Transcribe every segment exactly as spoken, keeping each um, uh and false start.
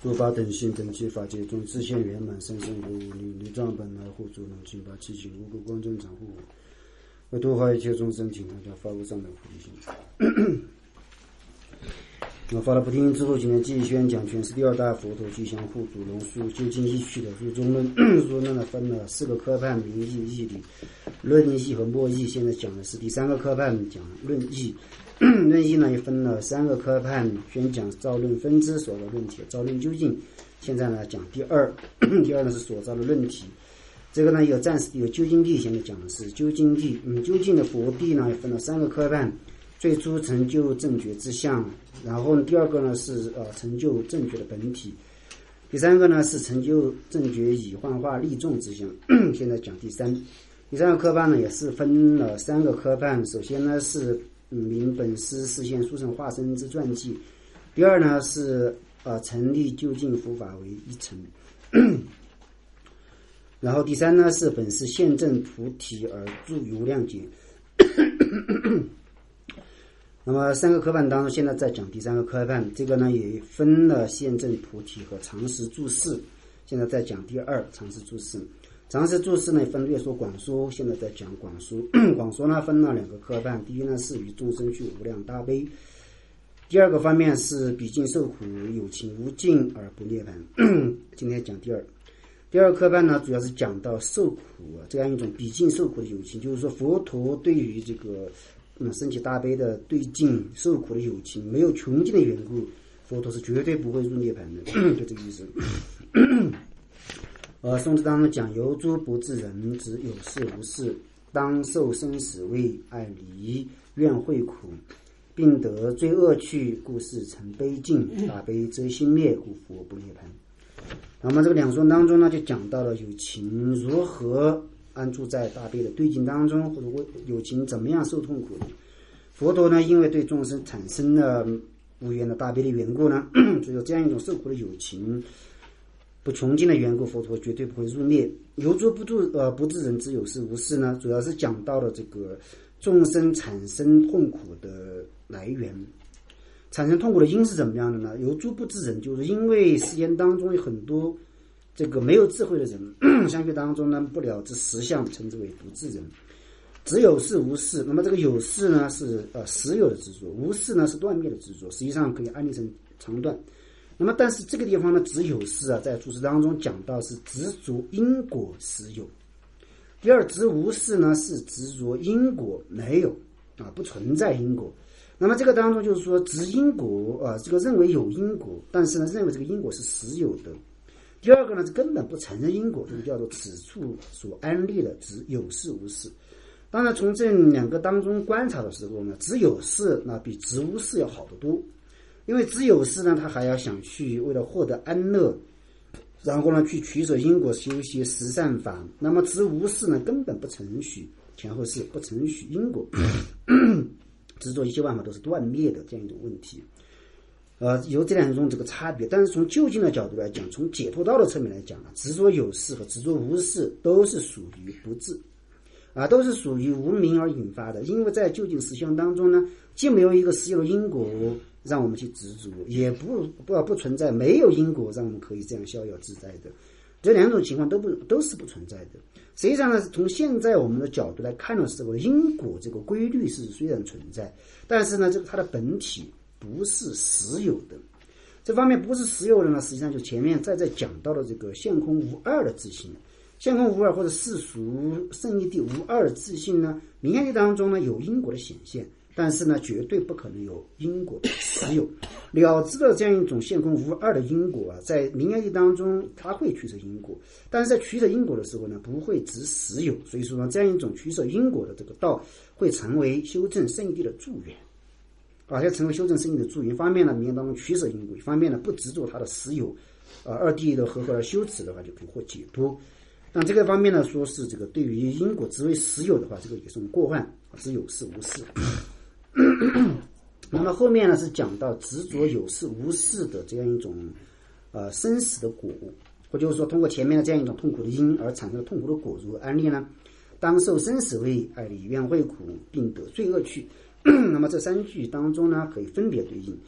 诸法等性等其法界中自现圆满生生不无力，离障本来护助能清法七情无故光正常护为度化一切众生，请大家发无上的菩提心。那发了菩提心之后，今天继续宣讲全是第二大佛陀具相护主龙树究竟义趣的入中论。入中论呢分了四个科判：名义、义理、论义和末义。现在讲的是第三个科判，讲论义。论义呢也分了三个科判，宣讲造论分支所造论体，造论究竟。现在呢讲第二，第二呢是所造的论体。这个呢有暂时有究竟谛，现在讲的是究竟谛。嗯，究竟的佛谛呢也分了三个科判。最初成就正觉之相，然后第二个呢是呃成就正觉的本体，第三个呢是成就正觉以幻化利众之相。现在讲第三，第三个科判呢也是分了三个科判。首先呢是嗯明本师示现殊胜化身之传记，第二呢是呃成立究竟佛法为一成，然后第三呢是本师现证菩提而著于无量劫。那么三个科判当中，现在在讲第三个科判，这个呢也分了现证菩提和常识注释。现在在讲第二常识注释。常识注释呢分略说广说，现在在讲广说。广说呢分了两个科判，第一呢是与众生具无量大悲，第二个方面是毕竟受苦有情无尽而不涅槃。今天讲第二。第二科判呢主要是讲到受苦啊这样一种毕竟受苦的有情，就是说佛陀对于这个嗯，升起大悲的对境受苦的有情，没有穷尽的缘故，佛陀是绝对不会入涅槃的，就这个意思。呃，宋词当中讲由诸不自人，指有事无事，当受生死味，爱离愿会苦，并得罪恶趣，故事成悲境，大悲则心灭，故佛不涅槃。那么这个两说当中呢，就讲到了有情如何安住在大悲的对境当中，或者有情怎么样受痛苦的。佛陀呢因为对众生产生了无缘的大悲的缘故呢，所以有这样一种受苦的有情不穷尽的缘故，佛陀绝对不会入灭。由诸不住呃不自人之有事无事呢，主要是讲到了这个众生产生痛苦的来源。产生痛苦的因是怎么样的呢？由诸不自人，就是因为世间当中有很多这个没有智慧的人，相续当中呢不了知实相，称之为不自人。只有事无事，那么这个有事呢是呃实有的执着，无事呢是断灭的执着，实际上可以安立成长断。那么但是这个地方呢只有事啊，在注释当中讲到是执着因果实有。第二，执无事呢是执着因果没有啊，不存在因果。那么这个当中就是说执因果啊，这个认为有因果，但是呢认为这个因果是实有的。第二个呢是根本不承认因果，这个叫做此处所安立的只有事无事。当然从这两个当中观察的时候呢，只有事那比执无事要好得多。因为只有事呢他还要想去为了获得安乐，然后呢去取舍因果修习十善法，那么执无事呢根本不承许前后事，不承许因果执着一切万法都是断灭的这样一种问题。呃，有这两种这个差别，但是从究竟的角度来讲，从解脱道的侧面来讲啊，执着有事和执着无事都是属于不智啊，都是属于无明而引发的。因为在究竟实相当中呢，既没有一个实有的因果让我们去执着，也不不不存在没有因果让我们可以这样逍遥自在的。这两种情况都不都是不存在的。实际上呢，从现在我们的角度来看的时候，因果这个规律是虽然存在，但是呢，这个它的本体不是实有的。这方面不是实有的呢，实际上就前面再再讲到了这个现空无二的自性。现空无二或者世俗圣义谛无二的自性呢，明眼谛当中呢有因果的显现，但是呢绝对不可能有因果的实有。了知了这样一种现空无二的因果啊，在明眼谛当中它会取舍因果，但是在取舍因果的时候呢不会执实有，所以说呢这样一种取舍因果的这个道会成为修正圣义谛的助缘啊，要成为修正圣义的助缘。一方面呢明眼当中取舍因果，一方面呢不执着它的实有，呃二谛的合合而修持的话就可以获解脱。那这个方面呢，说是这个对于因果执为实有的话，这个也是过患，是有事无事。那么后面呢是讲到执着有事无事的这样一种呃生死的果，或就是说通过前面的这样一种痛苦的因而产生的痛苦的果，如何安立呢？当受生死味，爱离愿会苦，并得罪恶趣。那么这三句当中呢，可以分别对应。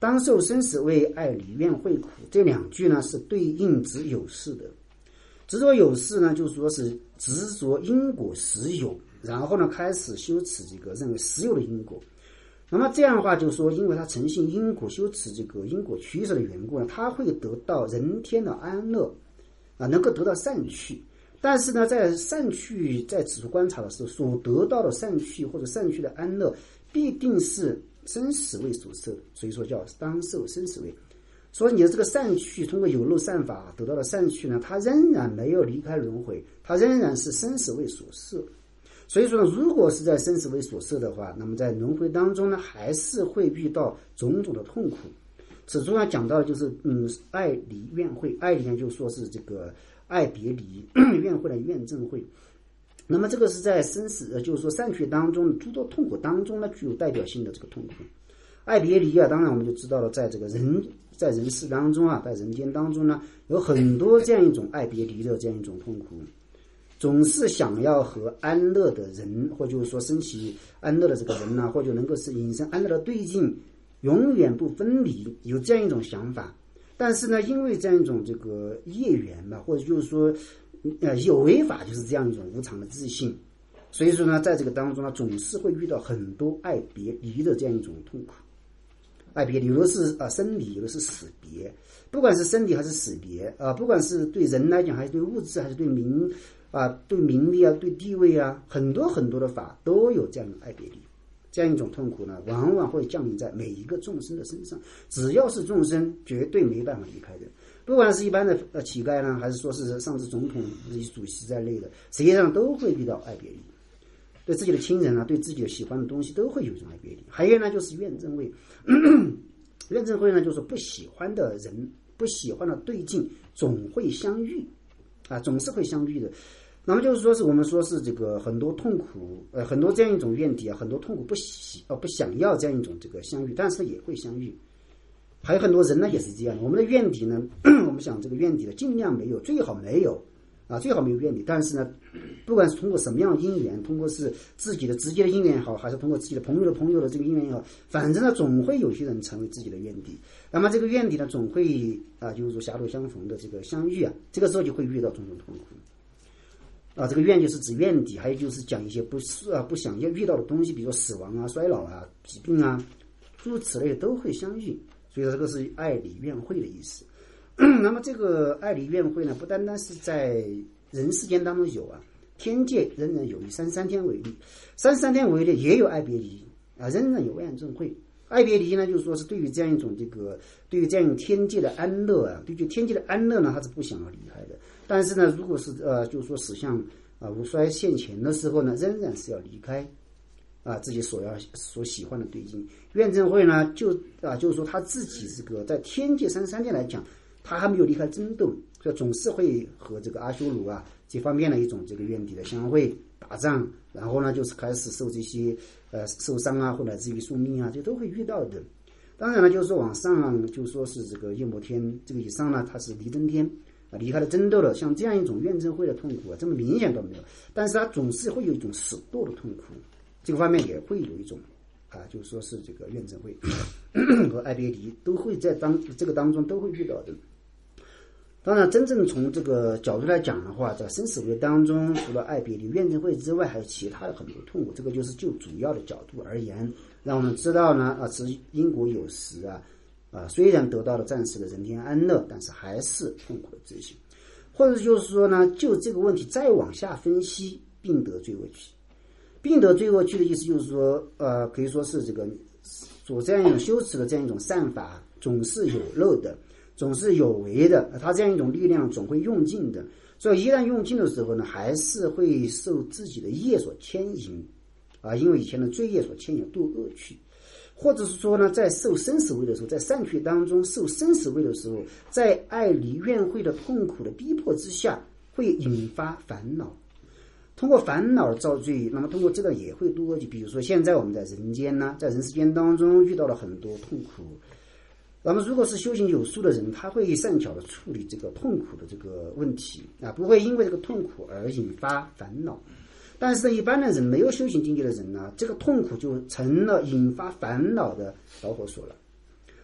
当受生死味，爱离怨会苦。这两句呢是对应执有事的。执着有事呢，就是说是执着因果实有，然后呢开始修持这个认为实有的因果。那么这样的话，就是说，因为他诚信因果，修持这个因果取舍的缘故呢，他会得到人天的安乐啊，能够得到善趣。但是呢，在善趣在此处观察的时候，所得到的善趣或者善趣的安乐，必定是生死位所摄，所以说叫当受生死位。所以你的这个善趣通过有漏善法得到的善趣呢，它仍然没有离开轮回，它仍然是生死位所摄。所以说呢，如果是在生死位所摄的话，那么在轮回当中呢，还是会遇到种种的痛苦。此处呢讲到的就是嗯爱离怨会，爱离呢就说是这个爱别离，怨会的怨憎会。那么这个是在生死呃就是说善趣当中诸多痛苦当中呢具有代表性的这个痛苦。爱别离啊，当然我们就知道了，在这个人在人世当中啊，在人间当中呢，有很多这样一种爱别离的这样一种痛苦。总是想要和安乐的人，或就是说升起安乐的这个人呢、啊，或者能够是引申安乐的对境，永远不分离，有这样一种想法。但是呢，因为这样一种这个业缘吧，或者就是说，呃，有为法就是这样一种无常的自信，所以说呢，在这个当中呢，总是会遇到很多爱别离的这样一种痛苦。爱别离，有的是啊生离，有的是死别。不管是生离还是死别啊，不管是对人来讲，还是对物质，还是对名啊，对名利啊，对地位啊，很多很多的法都有这样的爱别离。这样一种痛苦呢，往往会降临在每一个众生的身上。只要是众生，绝对没办法离开的。不管是一般的呃乞丐呢，还是说是上至总统、以主席在内的，实际上都会遇到爱别离。对自己的亲人啊，对自己的喜欢的东西都会有一种爱别离。还有呢，就是怨憎会。怨憎会呢，就是不喜欢的人、不喜欢的对境，总会相遇啊，总是会相遇的。那么就是说是我们说是这个很多痛苦，呃，很多这样一种怨敌啊，很多痛苦不喜呃不想要这样一种这个相遇，但是也会相遇。还有很多人呢也是这样的，我们的怨敌呢，我们想这个怨敌呢，尽量没有，最好没有。啊，最好没有怨敌，但是呢，不管是通过什么样的因缘，通过是自己的直接的因缘也好，还是通过自己的朋友的朋友的这个因缘也好，反正呢，总会有些人成为自己的怨敌。那么这个怨敌呢，总会啊，就是说狭路相逢的这个相遇啊，这个时候就会遇到种种痛苦。啊，这个怨就是指怨敌，还有就是讲一些不是啊不想要遇到的东西，比如说死亡啊、衰老啊、疾病啊，诸如此类的都会相遇。所以说这个是爱离怨会的意思。那么这个爱离怨会呢，不单单是在人世间当中有啊，天界仍然有，以三十三天为例，三十三天为例也有爱别离啊，仍然有怨憎会。爱别离呢，就是说是对于这样一种这个，对于这样一种天界的安乐啊，对于天界的安乐呢，他是不想要离开的。但是呢，如果是呃，就是说死相啊无衰现前的时候呢，仍然是要离开啊自己所要所喜欢的对境。怨憎会呢，就啊就是说他自己这个在天界三十三天来讲，他还没有离开争斗，所以总是会和这个阿修罗啊这方面的一种这个怨敌的相会打仗，然后呢就是开始受这些呃受伤啊，或者至于宿命啊，这都会遇到的。当然了，就是说往上就说是这个夜摩天这个以上呢，他是离争天啊，离开了争斗了，像这样一种怨憎会的痛苦啊，这么明显都没有，但是他总是会有一种死堕的痛苦，这个方面也会有一种啊，就是说是这个怨憎会和爱别离都会在当这个当中都会遇到的。当然，真正从这个角度来讲的话，在生死位当中，除了爱别离、怨憎会之外，还有其他的很多痛苦。这个就是就主要的角度而言，让我们知道呢，啊，是因果有时啊，啊，虽然得到了暂时的人天安乐，但是还是痛苦的自性。或者就是说呢，就这个问题再往下分析，并得罪恶趣。并得罪恶趣的意思就是说，呃，可以说是这个做这样一种修持的这样一种善法，总是有漏的。总是有为的，他这样一种力量总会用尽的，所以一旦用尽的时候呢，还是会受自己的业所牵引啊，因为以前的罪业所牵引堕恶趣，或者是说呢，在受生死位的时候，在善趣当中受生死位的时候，在爱离怨会的痛苦的逼迫之下，会引发烦恼，通过烦恼造罪，那么通过这个也会堕恶趣。比如说现在我们在人间呢，在人世间当中遇到了很多痛苦。那么如果是修行有素的人，他会善巧的处理这个痛苦的这个问题啊，不会因为这个痛苦而引发烦恼。但是一般的人，没有修行境界的人呢，这个痛苦就成了引发烦恼的导火索了。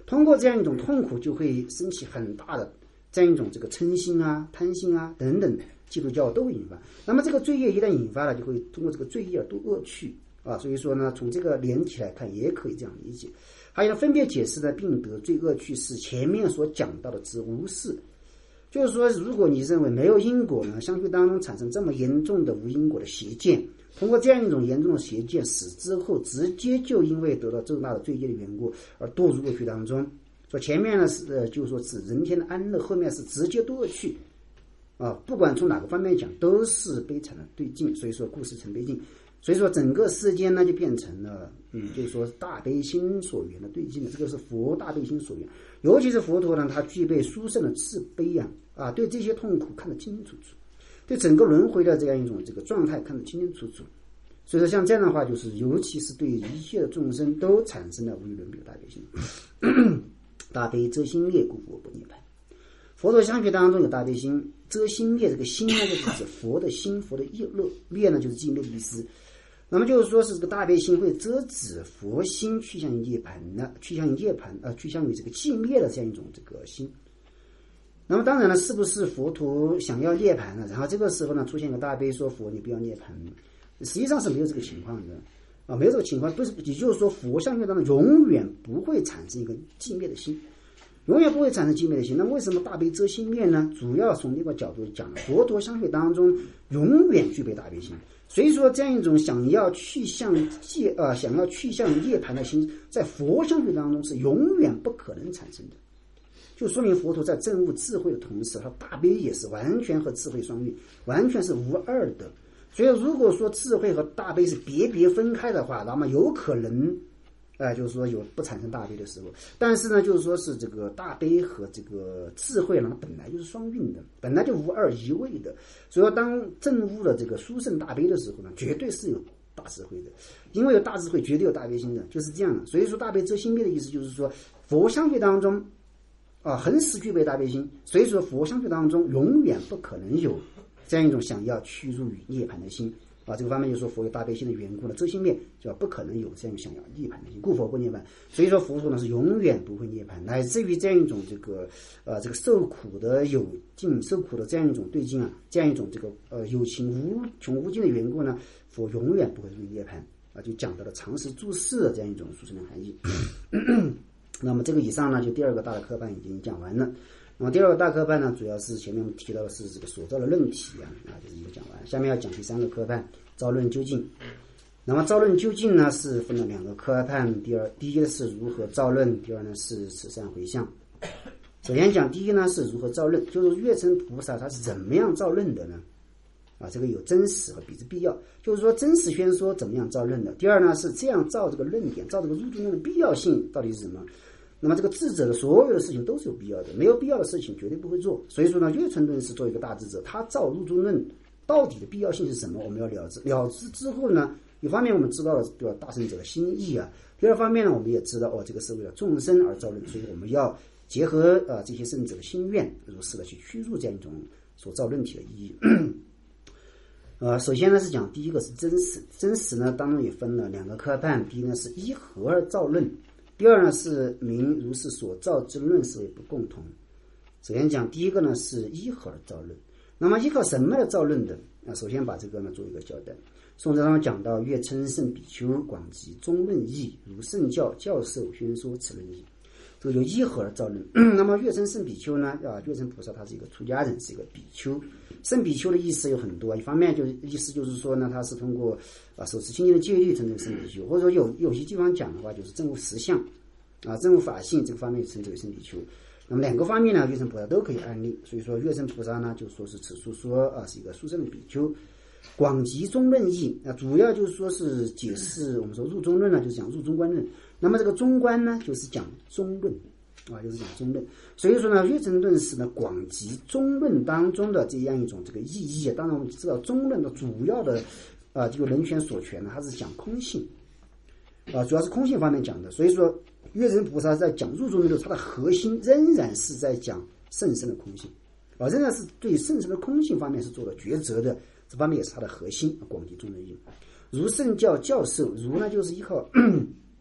通过这样一种痛苦，就会升起很大的这样一种这个嗔心啊、贪心啊等等，基督教都会引发。那么这个罪业一旦引发了，就会通过这个罪业而度恶趣啊。所以说呢，从这个连体来看，也可以这样理解。还有分别解释的并得罪恶趣是前面所讲到的之无事，就是说，如果你认为没有因果呢，相续当中产生这么严重的无因果的邪见，通过这样一种严重的邪见，使之后直接就因为得到重大的罪业的缘故而堕入恶趣当中。说前面呢是呃，就是说指人天的安乐，后面是直接堕恶趣啊，不管从哪个方面讲，都是悲惨的对境。所以说故事成悲境。所以说整个世间呢就变成了嗯，就是说大悲心所缘的对境的，这个是佛大悲心所缘。尤其是佛陀呢，他具备殊胜的慈悲啊啊，对这些痛苦看得清清楚楚，对整个轮回的这样一种这个状态看得清清楚楚。所以说像这样的话，就是尤其是对一切的众生都产生了无与伦比的大悲心。大悲遮心灭，故佛不涅槃。佛陀相续当中有大悲心，遮心灭，这个心呢就是指佛的心，佛的业乐，灭呢就是寂灭的意思。那么就是说是这个大悲心会遮止佛心去向涅槃呢，去向涅槃呃，去向于这个寂灭的这样一种这个心。那么当然了，是不是佛陀想要涅槃呢？然后这个时候呢，出现个大悲说佛你不要涅槃，实际上是没有这个情况的啊，没有这个情况，不是，也就是说佛相续当中永远不会产生一个寂灭的心。永远不会产生寂灭的心。那为什么大悲遮心灭呢？主要从这个角度讲，佛陀相续当中永远具备大悲心。所以说，这样一种想要去向界呃，想要去向涅槃的心，在佛相续当中是永远不可能产生的。就说明佛陀在证悟智慧的同时，他大悲也是完全和智慧双运，完全是无二的。所以，如果说智慧和大悲是别别分开的话，那么有可能。呃，就是说有不产生大悲的时候，但是呢，就是说是这个大悲和这个智慧呢，本来就是双运的，本来就无二一位的。所以说，当证悟了这个殊胜大悲的时候呢，绝对是有大智慧的，因为有大智慧，绝对有大悲心的，就是这样的。所以说，大悲遮心灭的意思就是说，佛相续当中啊，恒时具备大悲心，所以说佛相续当中永远不可能有这样一种想要趋入于涅槃的心。啊，这个方面就说佛有大悲心的缘故呢，遮心灭就不可能有这样想要涅槃的心，故佛不涅槃。所以说佛陀呢是永远不会涅槃，乃至于这样一种这个呃这个受苦的有尽、受苦的这样一种对境啊，这样一种这个呃有情无穷无尽的缘故呢，佛永远不会入涅槃啊，就讲到了常识注释的这样一种殊胜的含义。那么这个以上呢，就第二个大的科判已经讲完了。那么第二个大科判呢，主要是前面我们提到的是这个所造的论体啊，啊就是一个讲完。下面要讲第三个科判，造论究竟。那么造论究竟呢，是分了两个科判，第二第一个是如何造论，第二呢是慈善回向。首先讲第一呢是如何造论，就是月称菩萨他是怎么样造论的呢？啊，这个有真实和比之必要，就是说真实宣说怎么样造论的。第二呢是这样造这个论点，造这个入中论的必要性到底是什么？那么这个智者的所有的事情都是有必要的，没有必要的事情绝对不会做。所以说呢，月称论是作为一个大智者，他造入中论到底的必要性是什么？我们要了知。了知之后呢，一方面我们知道了对吧大圣者的心意啊，第二方面呢，我们也知道哦，这个是为了众生而造论，所以我们要结合呃这些圣者的心愿，如是的去驱入这样一种所造论体的意义。呃，首先呢是讲第一个是真实，真实呢当中也分了两个科判，第一呢是依何而造论。第二呢是明如是所造之论是为不共同。首先讲第一个呢是依何而造论，那么依靠什么来造论的？那首先把这个呢做一个交代。宋哲上讲到月称圣比丘广集中论义，如圣教教授宣说此论义，这个就依何而造论。那么月称圣比丘呢，啊，月称菩萨他是一个出家人，是一个比丘。圣比丘的意思有很多，一方面就是意思就是说呢，他是通过啊手持清净的戒律称之为圣比丘，或者说有有些地方讲的话就是证悟实相啊，证悟法性这个方面称之为圣比丘。那么两个方面呢，月称菩萨都可以案例，所以说月称菩萨呢就说是此处说啊是一个殊胜的比丘。广集中论义啊，主要就是说是解释我们说入中论呢，就是讲入中观论。那么这个中观呢，就是讲中论啊，就是讲中论。所以说呢，月称论是呢广集中论当中的这样一种这个意义。当然我们知道中论的主要的啊这个人权所权呢，它是讲空性啊，主要是空性方面讲的。所以说月称菩萨在讲入中论的时候，它的核心仍然是在讲甚深的空性啊，仍然是对甚深的空性方面是做了抉择的。这方面也是它的核心，广集中论义。如圣教教授，如呢就是依靠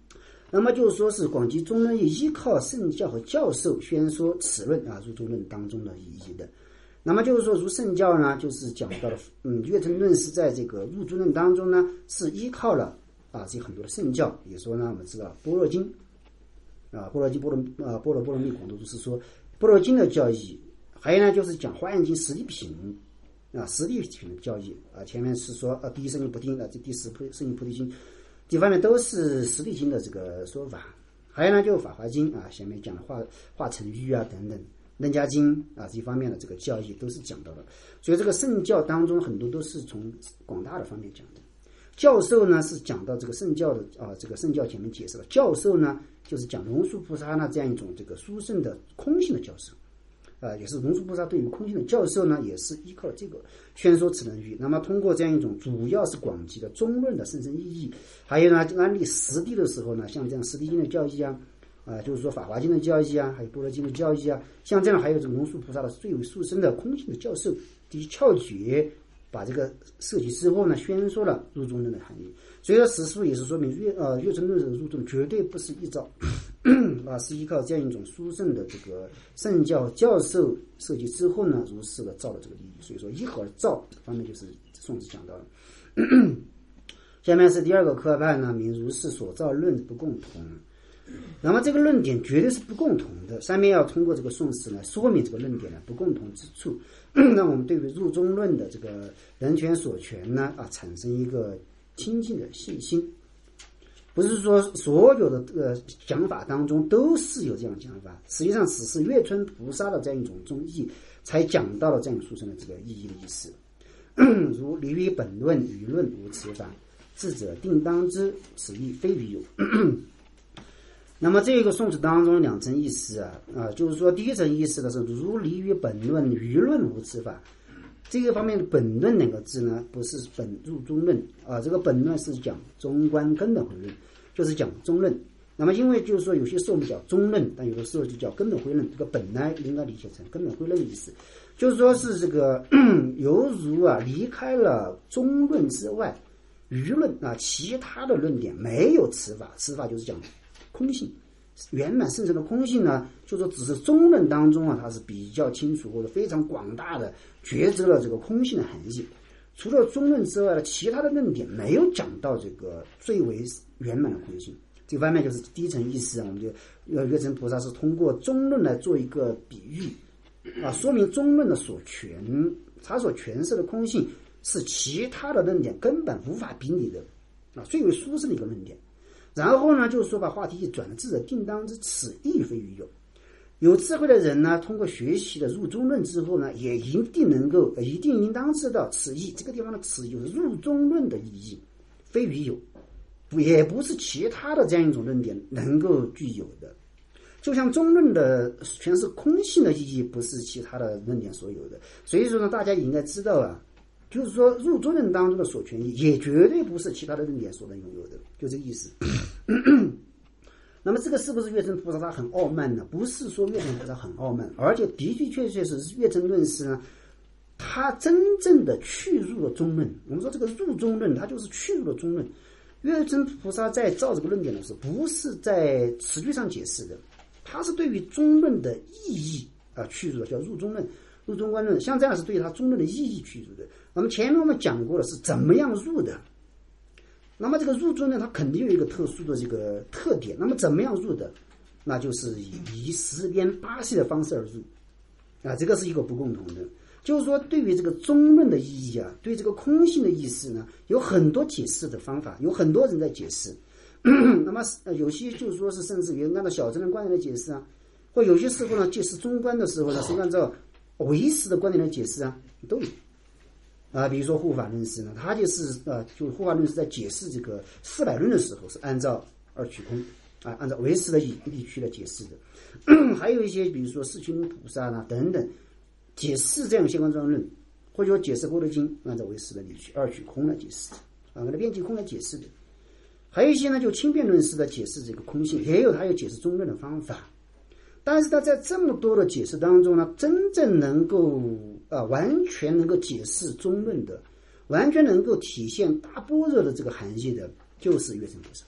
那么就是说是广集中论依靠圣教和教授宣说此论啊入中论当中的意义的。那么就是说如圣教呢，就是讲到了，嗯，月称论是在这个入中论当中呢，是依靠了啊这很多的圣教，比如说呢，我们知道般若经啊，般若经般若啊般若波罗蜜广度就是说般若经的教义，还有呢就是讲华严经实地品啊实地品的教义啊，前面是说啊第一圣义菩提啊，这第十圣义菩提经，这方面都是实地经的这个说法。还有呢就法华经啊，前面讲的化化成喻啊等等。楞伽经啊，这方面的这个教义都是讲到的，所以这个圣教当中很多都是从广大的方面讲的。教授呢是讲到这个圣教的啊，这个圣教前面解释了，教授呢就是讲龙树菩萨呢这样一种这个殊胜的空性的教授，啊，也是龙树菩萨对于空性的教授呢，也是依靠这个宣说此论语。那么通过这样一种主要是广集的中论的深深意义，还有呢安立实地的时候呢，像这样实地经的教义啊。啊，就是说《法华经》的教义啊，还有《般若经》的教义啊，像这样还有这个龙树菩萨的最为殊胜的空性的教授，这些窍诀，把这个涉及之后呢，宣说了入中论的含义。所以说，此书也是说明月呃月称论的入中绝对不是依照啊，是依靠这样一种殊胜的这个圣教教授涉及之后呢，如是的造了这个利益。所以说，依何而造这方面就是宋子讲到了。下面是第二个科判呢，名如是所造论不共同。那么这个论点绝对是不共同的，上面要通过这个宋词来说明这个论点的不共同之处。那我们对于入中论的这个人权所权呢啊，产生一个亲近的信心。不是说所有的呃讲法当中都是有这样的讲法，实际上只是月春菩萨的这样一种宗义，才讲到了这样殊胜的这个意义的意思。如离于本论，舆论无此法，智者定当知，此意非于有。那么这个宋词当中两层意思啊，啊，就是说第一层意思的是如离于本论，舆论无此法。这个方面的本论两个字呢，不是本入中论啊，这个本论是讲中观根本回论，就是讲中论。那么因为就是说有些时候我们讲中论，但有的时候就叫根本回论，这个本呢应该理解成根本回论的意思，就是说是这个犹如啊离开了中论之外，舆论啊其他的论点没有此法，此法就是讲空性，圆满圣圣的空性呢，就说只是中论当中啊，它是比较清楚或者非常广大的抉择了这个空性的含义。除了中论之外呢，其他的论点没有讲到这个最为圆满的空性。这方面就是第一层意思啊，我们就呃月称菩萨是通过中论来做一个比喻啊，说明中论的所诠，他所诠释的空性是其他的论点根本无法比拟的啊，最为殊胜的一个论点。然后呢，就是说把话题一转，智者定当知，此意非于有。有智慧的人呢，通过学习的入中论之后呢，也一定能够，一定应当知道此意。这个地方的此意就是入中论的意义，非于有，也不是其他的这样一种论点能够具有的。就像中论的全是空性的意义，不是其他的论点所有的。所以说呢，大家也应该知道啊。就是说入中论当中的所权益也绝对不是其他的论点所能拥有的，就这个意思。那么这个是不是月称菩萨他很傲慢呢？不是说月称菩萨很傲慢，而且的的确确是月称论师呢，他真正的去入了中论。我们说这个入中论，他就是去入了中论。月称菩萨在造这个论点的时候，不是在词句上解释的，他是对于中论的意义啊去入的，叫入中论。入中观论，像这样是对他中论的意义去入的。那么前面我们讲过了是怎么样入的，那么这个入中呢，它肯定有一个特殊的这个特点。那么怎么样入的？那就是以以十边八系的方式而入啊，这个是一个不共同的。就是说，对于这个中论的意义啊，对这个空性的意思呢，有很多解释的方法，有很多人在解释。那么有些就是说是甚至于按照小乘的观点来解释啊，或有些时候呢，解释中观的时候呢，是按照唯识的观点来解释啊，都有啊。比如说护法论师呢，他就是呃，就护法论师在解释这个四百论的时候，是按照二取空啊，按照唯识的理区来解释的。还有一些比如说四群菩萨呢等等，解释这样相关专论，或者说解释《般若经》，按照唯识的理区二取空来解释的啊，按照边际空来解释的。还有一些呢，就轻便论师的解释这个空性，也有他有解释中论的方法。但是他在这么多的解释当中呢，真正能够啊、呃、完全能够解释中论的，完全能够体现大般若的这个含义的，就是月称菩萨。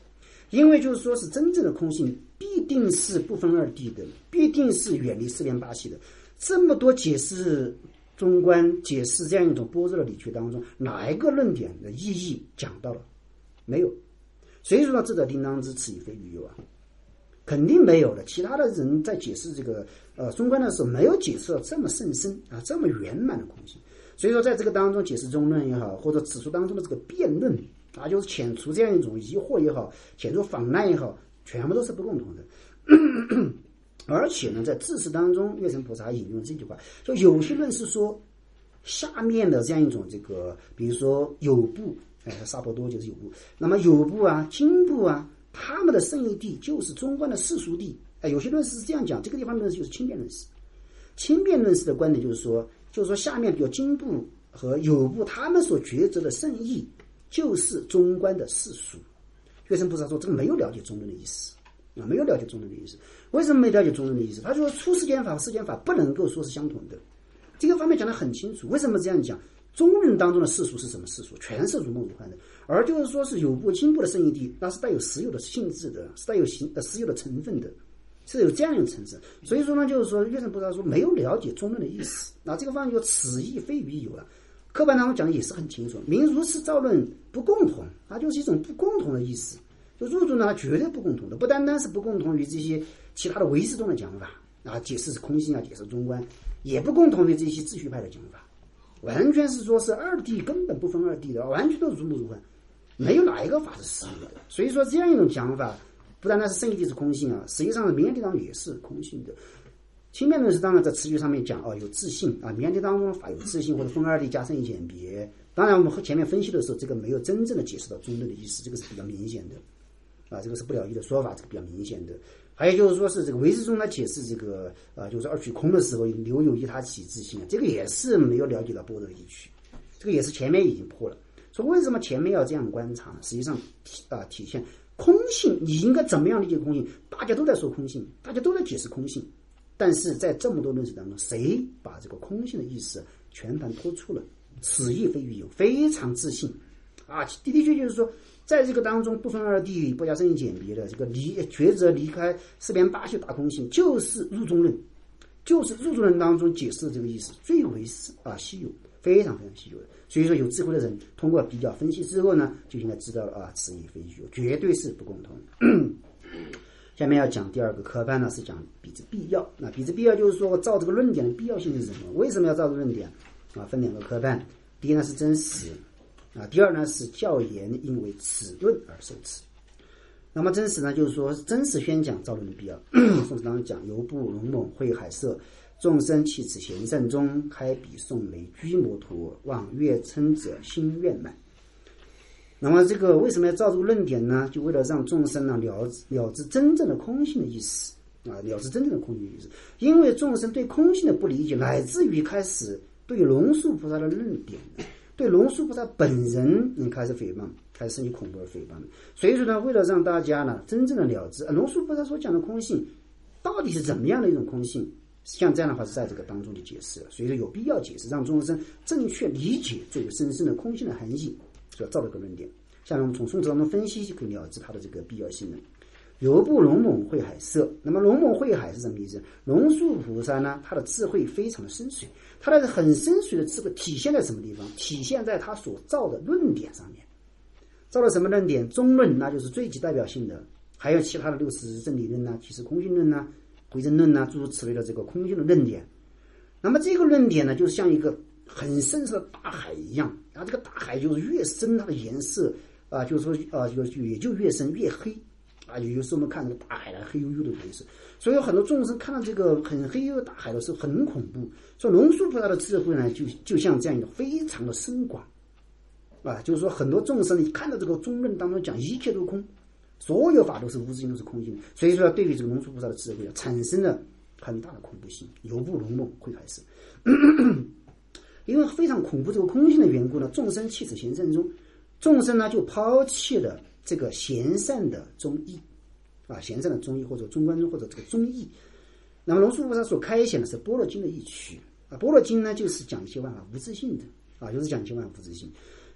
因为就是说是真正的空性必定是不分二谛的，必定是远离四边八系的。这么多解释中观、解释这样一种般若的理学当中，哪一个论点的意义讲到了？没有。谁说这个叮当之此以非鱼有啊？肯定没有的。其他的人在解释这个呃中观的时候，没有解释到这么甚深啊，这么圆满的空性。所以说，在这个当中解释中论也好，或者此书当中的这个辩论啊，就是遣除这样一种疑惑也好，遣除访难也好，全部都是不共同的。而且呢，在智识当中，月神菩萨引用这句话，就有些论是说下面的这样一种这个，比如说有部，哎，萨婆多就是有部，那么有部啊、经部啊。他们的圣义地就是中观的世俗地，哎，有些论师是这样讲，这个地方论师就是轻便论师。轻便论师的观点就是说，就是说下面比如经部和有部他们所抉择的圣义，就是中观的世俗。月神菩萨说，这个没有了解中论的意思啊，没有了解中论的意思。为什么没了解中论的意思？他说出世间法和世间法不能够说是相同的，这个方面讲得很清楚。为什么这样讲？中论当中的世俗是什么世俗？全是如梦如幻的，而就是说是有部经部的圣义地，那是带有实有的性质的，是带有形呃实有的成分的，是有这样一种层次。所以说呢，就是说月神菩萨说没有了解中论的意思，那这个方面就此义非于有了。课本当中讲的也是很清楚，明如是造论不共同，它就是一种不共同的意思。就入中呢，它绝对不共同的，不单单是不共同于这些其他的唯识宗的讲法啊，解释空性啊，解释中观，也不共同于这些秩序派的讲法。完全是说是二谛根本不分二谛的，完全都如梦如幻，没有哪一个法是实有的。所以说这样一种讲法，不单单是圣义谛是空性啊，实际上明眼谛当中也是空性的。轻便论是当然在词句上面讲哦有自性啊，明眼谛当中法有自性或者分二谛加圣义简别。当然我们前面分析的时候，这个没有真正的解释到中论的意思，这个是比较明显的啊，这个是不了义的说法，这个比较明显的。还有就是说是这个唯识中来解释这个呃，就是二取空的时候，留有依他起自性，这个也是没有了解到般若的意趣，这个也是前面已经破了。说为什么前面要这样观察呢？实际上体啊、呃、体现空性，你应该怎么样理解空性？大家都在说空性，大家都在解释空性，但是在这么多论述当中，谁把这个空性的意思全盘托出了？此义非于有，非常自信啊，的的确确就是说。在这个当中，不分二谛、不加圣义简别的这个离抉择离开四边八系大空性，就是入中论，就是入中论当中解释的这个意思，最为啊稀有，非常非常稀有的。所以说，有智慧的人通过比较分析之后呢，就应该知道啊，此义非虚有，绝对是不共同。下面要讲第二个科判呢，是讲彼之必要。那彼之必要就是说，照这个论点的必要性是什么？为什么要照这个论点啊？分两个科判，第一呢是真实。啊，第二呢是教言因为此论而受持。那么真实呢，就是说真实宣讲造论的必要。宋子当中讲，游步龙猛会海色，众生弃此贤圣中，开彼诵雷居摩陀，望乐称者心愿满。那么这个为什么要照这个论点呢？就为了让众生呢了了知真正的空性的意思啊，了知真正的空性的意思。因为众生对空性的不理解，乃至于开始对龙树菩萨的论点对龙树菩萨本人你开始诽谤，开始以恐怖而诽谤。所以说呢，为了让大家呢真正的了知龙树菩萨所讲的空性到底是怎么样的一种空性，像这样的话是在这个当中就解释了。所以说有必要解释，让众生正确理解这个深深的空性的含义，所以要照这个论点。下面我们从宋词当中分析就可以了知它的这个必要性了。游步龙猛会海色，那么龙猛会海是什么意思？龙树菩萨呢，他的智慧非常的深邃，他的很深邃的智慧体现在什么地方？体现在他所造的论点上面。造了什么论点？中论，那就是最具代表性的，还有其他的六十真理论呐、其实空性论呐、回正论呐，诸如此类的这个空性的论点。那么这个论点呢，就像一个很深色的大海一样，然后这个大海就是越深，它的颜色啊，就是说啊，就也就越深越黑。啊，有时候我们看这个大海的黑黝黝的颜色，所以有很多众生看到这个很黑黝的大海的时候很恐怖。所以龙树菩萨的智慧呢，就就像这样一个非常的深广啊，就是说很多众生你看到这个中论当中讲一切都空，所有法都是无自性，都是空性，所以说对于这个龙树菩萨的智慧产生了很大的恐怖性，游步龙猛会海色。因为非常恐怖这个空性的缘故呢，众生弃此贤圣中，众生呢就抛弃了这个贤善的中义啊，贤善的中义或者中观中或者这个中义。那么龙树菩萨所开显的是般若经的义趣啊，般若经呢就是讲一切万法无自性的啊，就是讲一切万法无自性。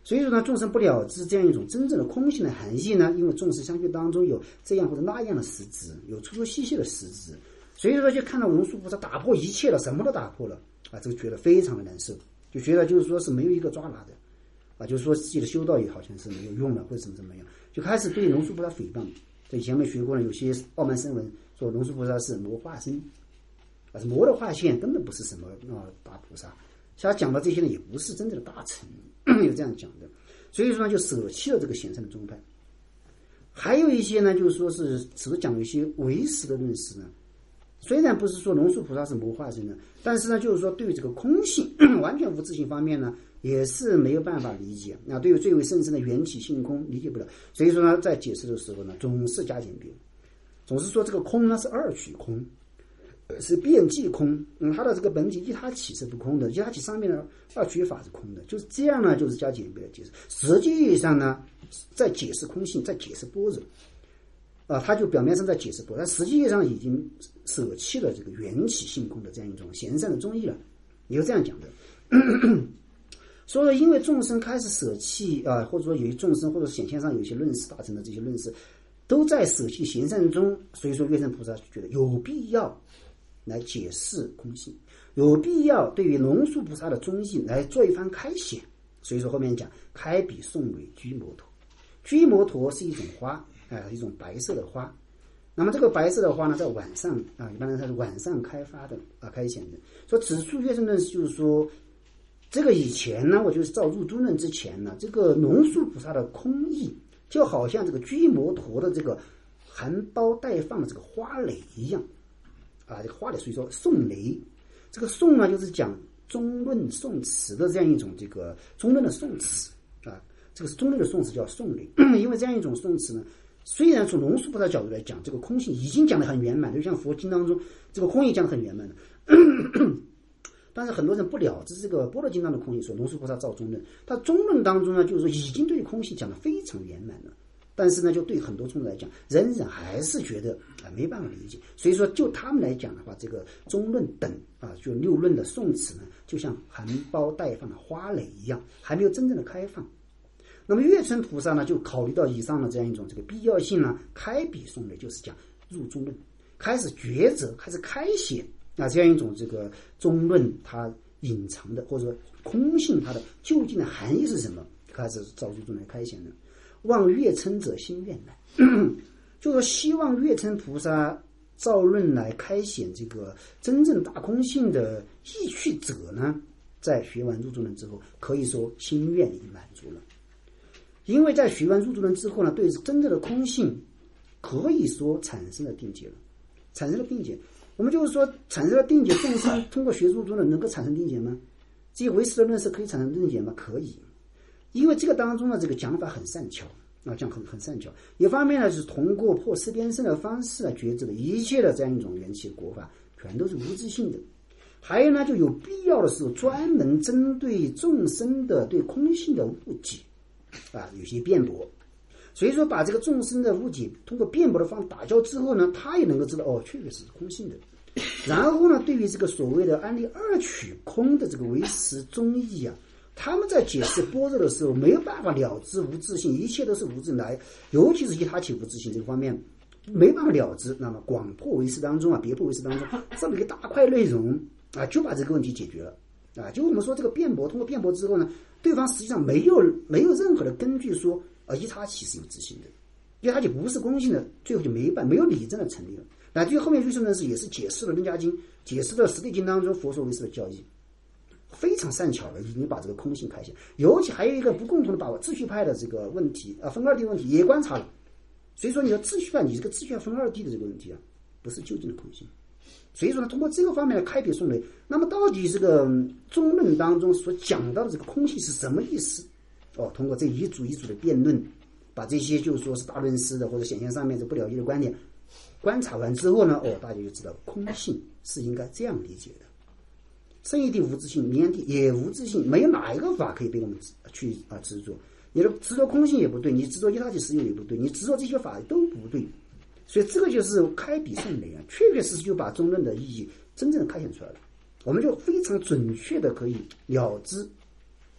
所以说呢，众生不了知这样一种真正的空性的含义呢，因为众生相续当中有这样或者那样的实质，有粗粗细细的实质，所以说就看到龙树菩萨打破一切了，什么都打破了啊，这个觉得非常的难受，就觉得就是说是没有一个抓拿的啊，就是说自己的修道也好像是没有用了，或者怎么怎么样，就开始对龙树菩萨诽谤。在以前我们学过呢，有些傲慢声闻说龙树菩萨是魔化身，啊，是魔的化现，根本不是什么啊大菩萨。像他讲的这些呢，也不是真正的大乘，有这样讲的。所以说呢，就舍弃了这个显圣的宗派。还有一些呢，就是说是只讲一些唯识的论识呢。虽然不是说龙树菩萨是魔化身的，但是呢，就是说对于这个空性完全无自性方面呢，也是没有办法理解。那对于最为甚深的缘起性空理解不了，所以说呢，在解释的时候呢，总是加减别，总是说这个空呢是二取空，是变即空。嗯，它的这个本体一他起是不空的，一他起上面的二取法是空的，就是这样呢，就是加减别的解释。实际上呢，在解释空性，在解释般若。啊，他就表面上在解释波，但实际上已经舍弃了这个缘起性空的这样一种贤善的宗义了，也有这样讲的。所以因为众生开始舍弃啊，或者说有些众生或者显现上有些论师大乘的这些论师都在舍弃贤善中，所以说月圣菩萨觉得有必要来解释空性，有必要对于龙树菩萨的宗义来做一番开显。所以说后面讲开笔送为居摩陀，居摩陀是一种花。啊，一种白色的花，那么这个白色的花呢，在晚上啊，一般来说是晚上开发的啊，开显的。说此处月圣论就是说，这个以前呢，我就是照入中论之前呢，这个龙树菩萨的空义，就好像这个居摩陀的这个含苞待放的这个花蕾一样啊，这个花蕾，所以说颂蕾，这个颂呢，就是讲中论颂词的这样一种这个中论的颂词啊，这个是中论的颂词叫颂蕾，因为这样一种颂词呢。虽然从龙树菩萨角度来讲，这个空性已经讲得很圆满，就像佛经当中这个空性讲得很圆满的，但是很多人不了知这个般若经当的空性，说龙树菩萨造中论，他中论当中呢，就是说已经对空性讲得非常圆满了，但是呢，就对很多众生来讲，仍然还是觉得啊没办法理解。所以说，就他们来讲的话，这个中论等啊，就六论的颂词呢，就像含苞待放的花蕾一样，还没有真正的开放。那么月称菩萨呢，就考虑到以上的这样一种这个必要性呢，开笔送类，就是讲入中论，开始抉择，开始开显啊，这样一种这个中论它隐藏的或者说空性它的究竟的含义是什么，开始照入中来开显的。望月称者心愿来，就说希望月称菩萨照论来开显这个真正大空性的意趣者呢，在学完入中论之后，可以说心愿已满足了。因为在学完入中论之后呢，对真正的空性可以说产生了定解了，产生了定解。我们就是说产生了定解，众生通过学入中论能够产生定解吗？这些唯识的论是可以产生定解吗？可以，因为这个当中呢，这个讲法很善巧啊，讲很很善巧。一方面呢，是通过破四边身的方式来觉知的一切的这样一种缘起的果法，全都是无自性的。还有呢，就有必要的时候专门针对众生的对空性的误解。啊，有些辩驳，所以说把这个众生的误解通过辩驳的方法打交之后呢，他也能够知道哦，确实是空性的。然后呢，对于这个所谓的安立二取空的这个唯识宗义啊，他们在解释般若的时候没有办法了知无自性，一切都是无自来，尤其是以他起无自性这个方面没办法了知。那么广破唯识当中啊，别破唯识当中这么一个大块内容啊，就把这个问题解决了啊。就我们说这个辩驳，通过辩驳之后呢，对方实际上没有没有任何的根据说啊，一他起是有自性的，因为他就不是空性的，最后就没办没有理证的成立了。乃至于后面瑞圣论师也是解释了《楞伽经》，解释了《十地经》当中佛说唯识的教义，非常善巧的已经把这个空性开显。尤其还有一个不共同的把握秩序派的这个问题啊，分二谛问题也观察了。所以说你的秩序派，你这个秩序派分二谛的这个问题啊，不是究竟的空性。所以说呢，通过这个方面的开辟送雷，那么到底这个中论当中所讲到的这个空性是什么意思？哦，通过这一组一组的辩论，把这些就是说是大论师的或者显现上面这不了义的观点观察完之后呢，哦，大家就知道空性是应该这样理解的。圣义谛无自性，名言谛也无自性，没有哪一个法可以被我们去啊执着。你的执着空性也不对，你执着一他起实有也不对，你执着这些法都不对。所以这个就是开笔送雷啊，确确实实就把中论的意义真正的开显出来了。我们就非常准确的可以了知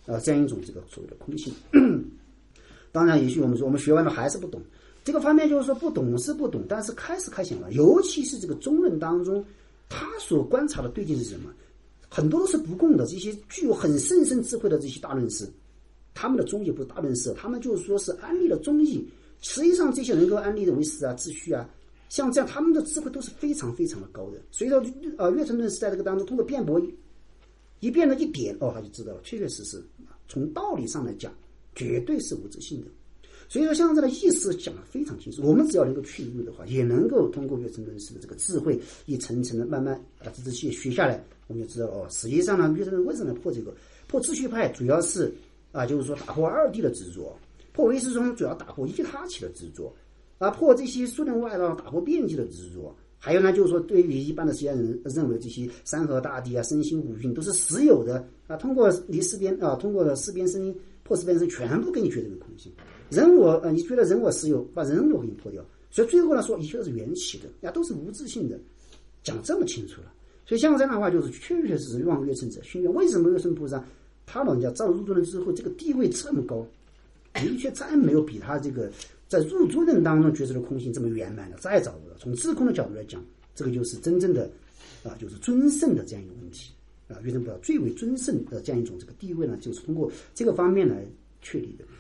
啊这样一种这个所谓的空性。当然，也许我们说我们学完了还是不懂这个方面，就是说不懂是不懂，但是开始开想了，尤其是这个中论当中，他所观察的对境是什么？很多都是不共的，这些具有很深深智慧的这些大论师，他们的宗义不是大论师，他们就是说是安立了宗义。实际上，这些人格安立的为实啊、秩序啊，像这样，他们的智慧都是非常非常的高的。所以说，呃，岳承论是在这个当中通过辩驳一辩了一点，哦，他就知道了，确确实实从道理上来讲，绝对是无自性的。所以说，像这样的意思讲得非常清楚。我们只要能够去入的话，也能够通过岳承论师的这个智慧，一层一层的慢慢把这些学下来，我们就知道哦，实际上呢，岳承论为什么破这个破秩序派，主要是啊，就是说打破二谛的执着。破唯识宗主要打破一他起的执着，啊，破这些数论外道打破辩机的执着。还有呢，就是说对于一般的实验人认为这些山河大地啊、身心五蕴都是实有的啊，通过离四边啊，通过四边身破四边身，全部给你觉得为空性。人我啊，你觉得人我实有，把人我给你破掉，所以最后呢说一切都是缘起的，呀，都是无自性的，讲这么清楚了。所以像这样的话，就是确确实实望月乘者心愿。为什么月乘菩萨他老人家造入中论之后，这个地位这么高？的确再没有比他这个在入诸论当中觉知的空性这么圆满的，再找不到。从自空的角度来讲，这个就是真正的啊，就是尊胜的这样一种问题啊。月乘菩萨最为尊胜的这样一种这个地位呢，就是通过这个方面来确立的。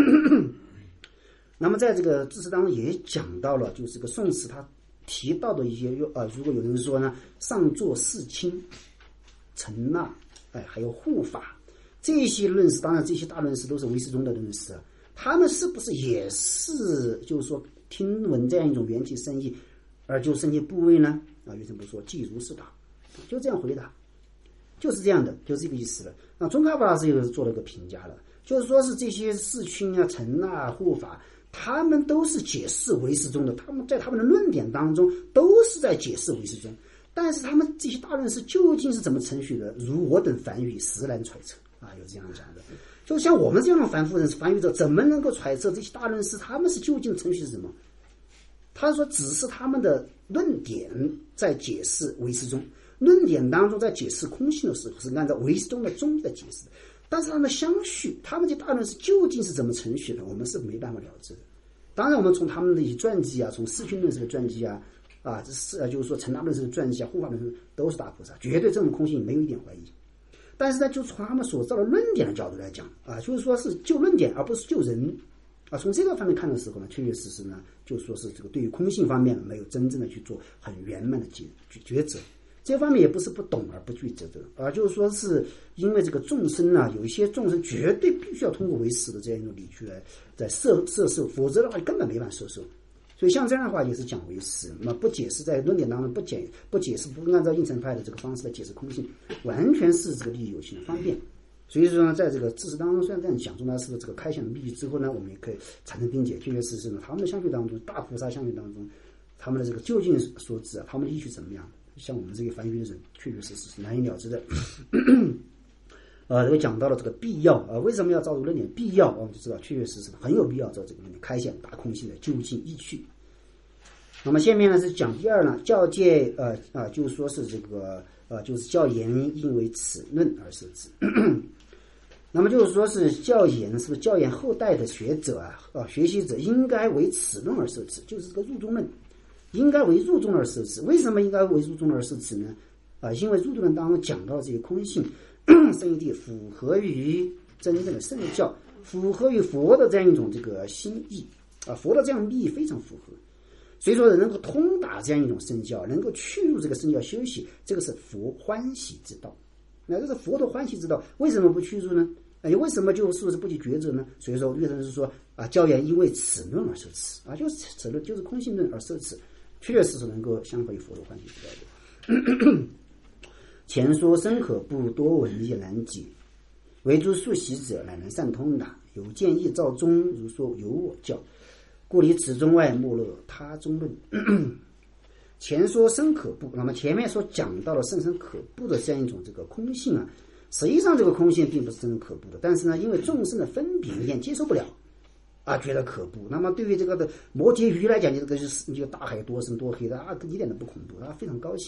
那么在这个知识当中也讲到了，就是这个宋史他提到的一些啊，如果有人说呢，上座四卿、承纳，哎，还有护法。这些论师，当然这些大论师都是唯识宗的论师啊，他们是不是也是就是说听闻这样一种缘起深意而就升起部位呢？啊，岳乘不说，即如是答，就这样回答，就是这样的，就这个意思了。那宗喀巴大师又是做了个评价了，就是说是这些四卿啊、承纳、护法，他们都是解释唯识宗的，他们在他们的论点当中都是在解释唯识宗，但是他们这些大论师究竟是怎么程序的，如我等凡愚实难揣测。啊，有这样讲的，就像我们这样的凡夫人、凡愚者，怎么能够揣测这些大论师他们是究竟程序是什么？他说，只是他们的论点在解释唯识宗，论点当中在解释空性的时候，是按照唯识宗的宗义在解释的。但是他们相续，他们这大论师究竟是怎么程序的，我们是没办法了解的。当然，我们从他们的一些传记啊，从四训论师的传记啊，啊，这是呃，就是说成大论师的传记啊，护法论师都是大菩萨，绝对这种空性没有一点怀疑。但是呢，就从他们所造的论点的角度来讲啊，就是说是就论点而不是就人啊。从这个方面看的时候呢，确确实实呢，就说是这个对于空性方面没有真正的去做很圆满的抉抉择。这方面也不是不懂而不去抉择，而就是说是因为这个众生呢，有一些众生绝对必须要通过唯识的这样一种理据来在摄摄受，否则的话根本没办法摄受。所以像这样的话也是讲唯识，那么不解释在论点当中不解不解释不按照应成派的这个方式来解释空性，完全是这个利益有情的方便。所以说呢，在这个知识当中，虽然这样讲中大师的这个开显的秘籍之后呢，我们也可以产生并解，确确实实呢，他们的相续当中，大菩萨相续当中，他们的这个究竟所指啊，他们的依据怎么样？像我们这些凡愚的人，确确实实是难以了知的。呃，这个讲到了这个必要啊、呃，为什么要照这个论点？必要，我们就知道确确实实很有必要照这个论点开显大空性的究竟依据。那么下面呢是讲第二呢，教戒呃啊、呃，就是说是这个呃，就是教言因为此论而设置。那么就是说是教研，是不是教研后代的学者啊啊学习者应该为此论而设置，就是这个入中论应该为入中而设置。为什么应该为入中而设置呢？啊，因为入中论当中讲到这些空性。圣义谛符合于真正的圣教，符合于佛的这样一种这个心意啊，佛的这样意义非常符合，所以说能够通达这样一种圣教，能够去入这个圣教休息，这个是佛欢喜之道。那这是佛的欢喜之道，为什么不去入呢？哎，为什么就是不去抉择呢？所以说，岳承是说啊，教言因为此论而设此啊，就是此论就是空性论而设此，确确实实能够相合于佛的欢喜之道的。前说深可怖，多闻亦难解，唯诸数习者乃能善通达。有见义照中，如说有我教，故离此中外，莫乐他中论。前说深可怖，那么前面所讲到了甚深可怖的这样一种这个空性啊，实际上这个空性并不是真正可怖的，但是呢，因为众生的分别念接受不了啊，觉得可怖。那么对于这个的摩羯鱼来讲，这个就是这个大海多深多黑的啊，一点都不恐怖，他非常高兴。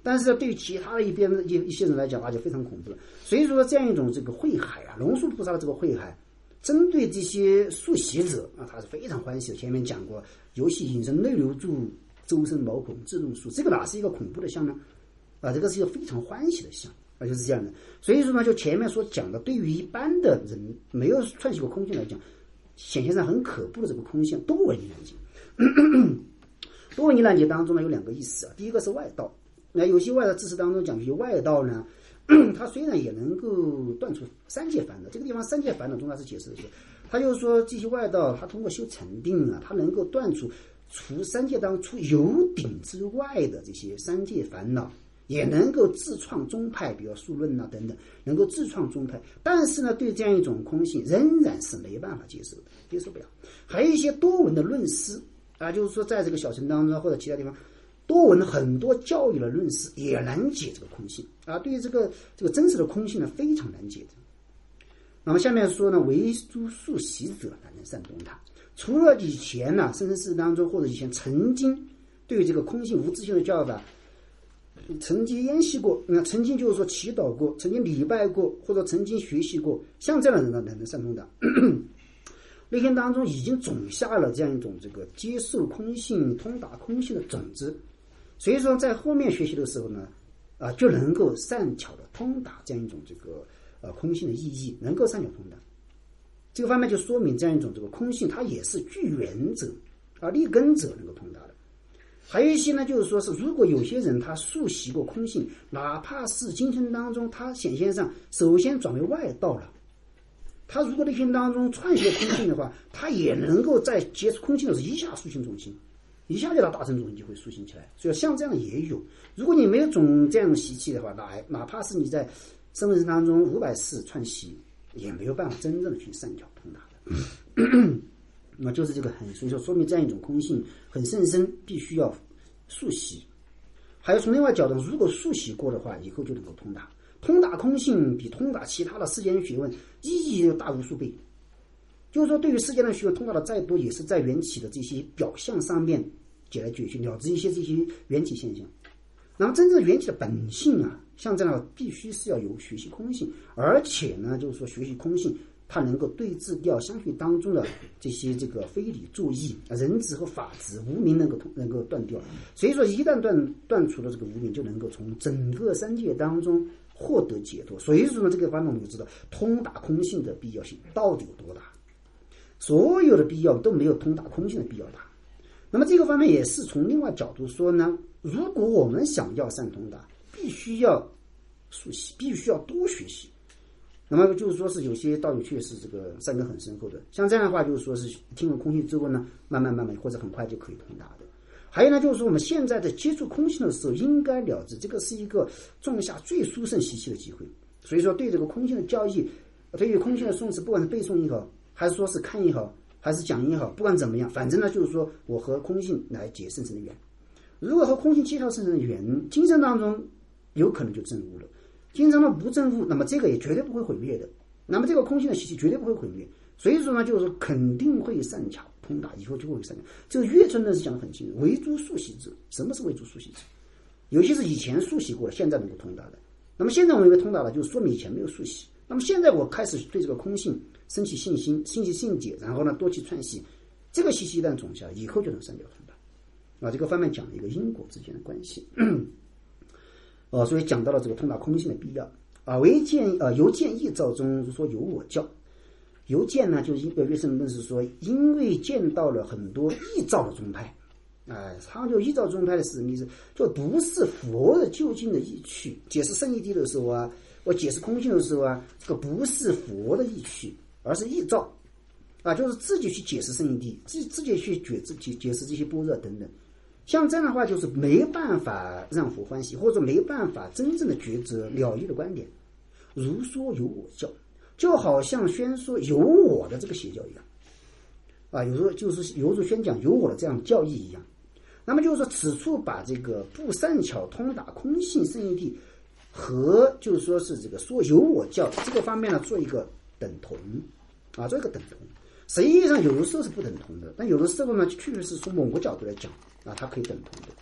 但是对于其他的一边一一些人来讲啊，就非常恐怖了。所以说这样一种这个慧海啊，龙树菩萨的这个慧海，针对这些素习者啊，他是非常欢喜的。前面讲过，游戏引申内流注，周身毛孔自动术，这个哪是一个恐怖的相呢？啊，这个是一个非常欢喜的相啊，就是这样的。所以说呢，就前面所讲的，对于一般的人没有串习过空性来讲，显现上很可怖的这个空性多闻一难解。多闻一难解当中呢有两个意思啊，第一个是外道。那有些外道知识当中讲，有些外道呢，他虽然也能够断除三界烦恼，这个地方三界烦恼中他是解释的，他就是说这些外道他通过修禅定啊，他能够断除除三界当中除有顶之外的这些三界烦恼，也能够自创宗派，比如数论啊等等，能够自创宗派。但是呢，对这样一种空性仍然是没办法接受的，接受不了。还有一些多闻的论师啊，就是说在这个小乘当中或者其他地方多闻很多教育的论师，也难解这个空性啊。对于这个这个真实的空性呢，非常难解的。那么下面说呢，唯诸数习者难能善懂它。除了以前呢，生生世当中或者以前曾经对于这个空性无自性的教法，曾经研习过，那曾经就是说祈祷过，曾经礼拜过，或者曾经学习过，像这样的人呢，能能善通达。内心当中已经种下了这样一种这个接受空性、通达空性的种子，所以说在后面学习的时候呢，啊，就能够善巧的通达这样一种这个呃空性的意义，能够善巧通达。这个方面就说明这样一种这个空性，它也是具缘者啊、立根者能够通达的。还有一些呢，就是说是如果有些人他熟习过空性，哪怕是今生当中他显现上首先转为外道了，他如果内心当中串习空性的话，他也能够在接触空性的时候一下塑性中心，一下就到大乘中心就会塑性起来。所以像这样也有，如果你没有种这样的习气的话，哪哪怕是你在生命当中五百世串习，也没有办法真正的去善巧通达的。那么就是这个很，所以说说明这样一种空性很甚深，必须要速习。还有从另外角度，如果速习过的话，以后就能够通达。通达空性比通达其他的世间学问意义大无数倍。就是说，对于世间的学问通达的再多，也是在缘起的这些表象上面解来解去，了知一些这些缘起现象。那么真正缘起的本性啊，像这样必须是要有学习空性，而且呢，就是说学习空性，它能够对治掉相续当中的这些这个非理作意、人执和法执、无明能够能够断掉。所以说，一旦断断除了这个无明，就能够从整个三界当中获得解脱。所以说呢，这个方面我们就知道通达空性的必要性到底有多大。所有的必要都没有通达空性的必要大。那么这个方面也是从另外角度说呢，如果我们想要善通达，必须要熟悉，必须要多学习。那么就是说是有些道友确实这个善根很深厚的，像这样的话就是说是听了空性之后呢，慢慢慢慢或者很快就可以通达的。还有呢，就是说我们现在在接触空性的时候，应该了知这个是一个种下最殊胜习气的机会。所以说对这个空性的教义，对于空性的诵持，不管是背诵也好，还是说是看也好，还是讲也好，不管怎么样，反正呢就是说我和空性来结甚深的缘。如果和空性结条甚深的缘，今生当中有可能就证悟了。今生的不证悟，那么这个也绝对不会毁灭的。那么这个空性的习气绝对不会毁灭。所以说呢，就是说肯定会善巧通达，以后就会善巧。这个月尊呢是讲得很清楚，唯诸速习之。什么是唯诸速习之？有些是以前速习过了，现在能够通达的。那么现在我们以为通达了，就说明以前没有速习。那么现在我开始对这个空性升起信心，升起信解，然后呢多去串习，这个习气一旦种下，以后就能善巧通达。啊，这个方面讲了一个因果之间的关系。呃，所以讲到了这个通达空性的必要啊。唯见呃由见义照中说有我教，由见呢就是一个月圣论是说，因为见到了很多义照的宗派，啊、呃，他就义照宗派的是什么意思？就不是佛的究竟的意趣。解释圣义谛的时候啊，我解释空性的时候啊，这个不是佛的意趣，而是义照啊，就是自己去解释圣义谛，自自己去解解解释这些般若等等。像这样的话，就是没办法让佛欢喜，或者没办法真正的抉择了义的观点。如说有我教，就好像宣说有我的这个邪教一样，啊，有时候就是有时宣讲有我的这样的教义一样。那么就是说，此处把这个不善巧通达空性圣义谛和就是说是这个说有我教这个方面呢做一个等同，啊，做一个等同。实际上有的时候是不等同的，但有的时候呢，确实是从某个角度来讲啊，它可以等同的。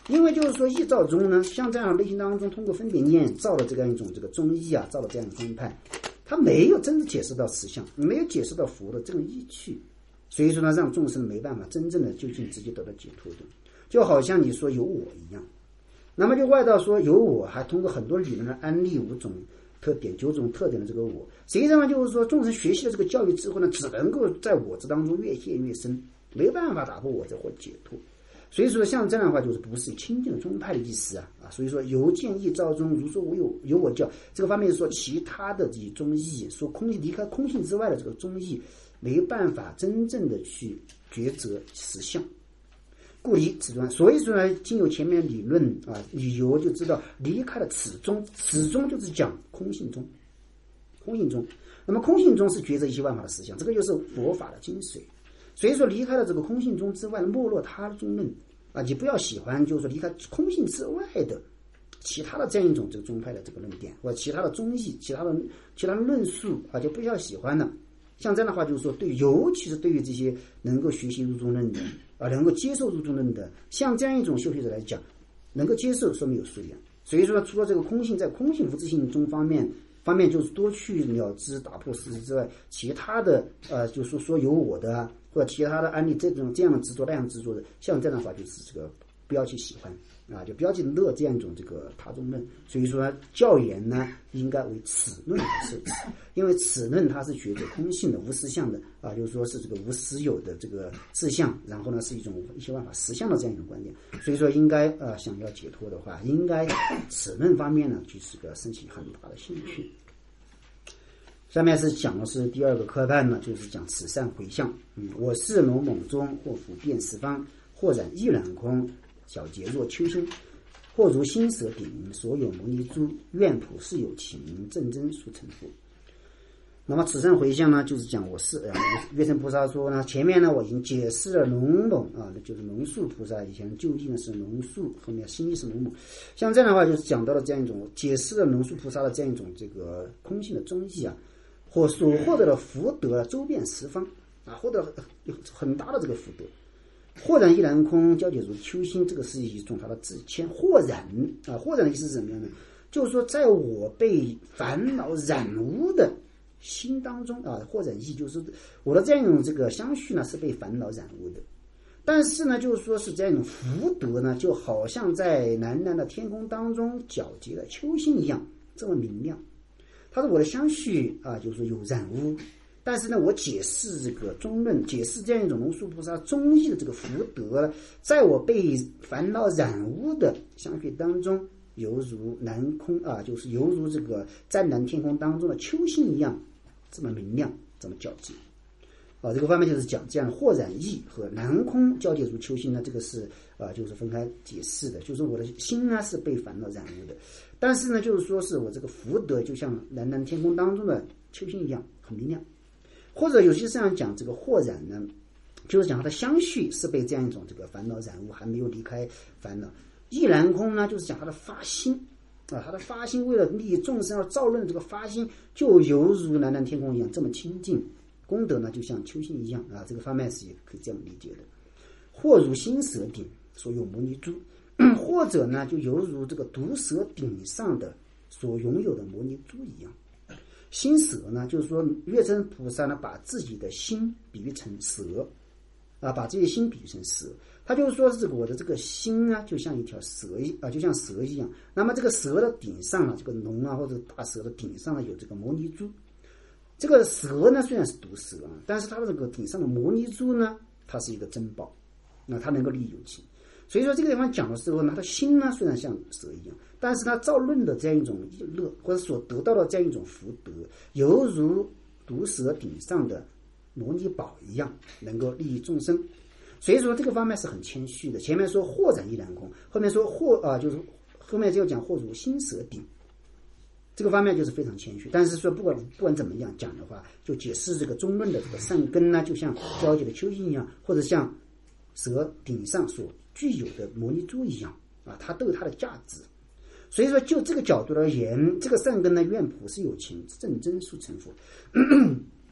因为就是说意造中呢，像这样的类型当中，通过分别念造了这样一种这个中意啊，造了这样一种宗派，他没有真正解释到实相，没有解释到佛的这个意趣，所以说呢，让众生没办法真正的究竟直接得到解脱的，就好像你说有我一样。那么就外道说有我，还通过很多理论的安利五种特点、九种特点的这个我，实际上呢，就是说众生学习了这个教育之后呢，只能够在我执当中越陷越深，没办法打破我执或解脱。所以说像这样的话，就是不是清净的宗派的意思啊啊！所以说由见意造中，如说我有有我教，这个方面说其他的这宗义，说空离开空性之外的这个宗义，没办法真正的去抉择实相。故离此中，所以说呢，经由前面理论啊理由就知道离开了此中，此中就是讲空性中，空性中。那么空性中是抉择一切万法的实相，这个就是佛法的精髓。所以说离开了这个空性中之外，没落他的中论啊，你不要喜欢就是说离开空性之外的其他的这样一种这个宗派的这个论点，或者其他的宗义、其他的其他的论述啊，就不要喜欢了。像这样的话，就是说对，尤其是对于这些能够学习入中论的啊，能够接受入中论的，像这样一种修学者来讲，能够接受说明有素养。所以说，除了这个空性，在空性无自性中方面方面，就是多去了知、打破事实之外，其他的呃，就是说有我的啊，或者其他的案例这种这样的执着、那样执着的，像这样的话，就是这个不要去喜欢啊，就不要去乐这样一种这个他中论。所以说教言呢，应该为此论而受持，因为此论它是觉得空性的、无实相的啊，就是说是这个无实有的这个事相，然后呢是一种一切万法实相的这样一种观点。所以说应该呃想要解脱的话，应该此论方面呢就是个升起很大的兴趣。下面是讲的是第二个科判呢，就是讲此善回向。嗯，我是龙猛中，或普遍十方，或染亦然空，小节若秋心，或如心舍顶，所有牟尼珠，愿普世有情，正真殊成佛。那么此善回向呢，就是讲我是呃月称菩萨说呢，前面呢我已经解释了龙猛啊，就是龙树菩萨，以前就义呢是龙树，后面心意是龙猛。像这样的话，就是讲到了这样一种解释了龙树菩萨的这样一种这个空性的宗义啊。或所获得的福德周遍十方啊，获得很大的这个福德。豁然亦然空，交解如秋心，这个是一种它的自谦。豁然啊，豁然的意思是怎么样呢？就是说，在我被烦恼染污的心当中啊，豁然亦就是我的这样一种这个相续呢，是被烦恼染污的。但是呢，就是说是这样一种福德呢，就好像在蓝蓝的天空当中皎洁的秋心一样，这么明亮。他说我的相续啊，就是说有染污，但是呢，我解释这个中论，解释这样一种龙树菩萨中义的这个福德，在我被烦恼染污的相续当中，犹如蓝空啊，就是犹如这个湛蓝天空当中的秋星一样，这么明亮，这么皎洁。啊，这个方面就是讲这样豁然意和蓝空交界如秋星呢，这个是啊，就是分开解释的，就是我的心呢是被烦恼染污的。但是呢，就是说是我这个福德就像蓝蓝天空当中的秋星一样很明亮，或者有些这样讲这个豁然呢，就是讲它的相续是被这样一种这个烦恼染污，还没有离开烦恼。亦然空呢，就是讲它的发心啊，它的发心为了利益众生而造论的这个发心，就犹如蓝蓝天空一样这么清净，功德呢就像秋星一样啊，这个方面是也可以这样理解的。或如心舍顶，所有牟尼珠。或者呢，就犹如这个毒蛇顶上的所拥有的牟尼珠一样。心蛇呢，就是说月称菩萨呢，把自己的心比喻成蛇啊，把自己的心比喻成蛇。他就是说，这个我的这个心呢，就像一条蛇啊，就像蛇一样。那么这个蛇的顶上呢，这个龙啊或者大蛇的顶上呢，有这个牟尼珠。这个蛇呢虽然是毒蛇啊，但是它的这个顶上的牟尼珠呢，它是一个珍宝，那它能够利益有情。所以说这个地方讲的时候呢，他的心呢虽然像蛇一样，但是他造论的这样一种乐，或者所得到的这样一种福德，犹如毒蛇顶上的摩尼宝一样，能够利益众生。所以说这个方面是很谦虚的。前面说豁然亦然空，后面说豁啊，就是后面就讲豁如心蛇顶，这个方面就是非常谦虚。但是说不管不管怎么样讲的话，就解释这个中论的这个善根呢，就像交界的秋心一样，或者像蛇顶上所具有的摩尼珠一样啊，它都有它的价值。所以说就这个角度而言，这个善根呢，愿普世有情，正真殊成佛。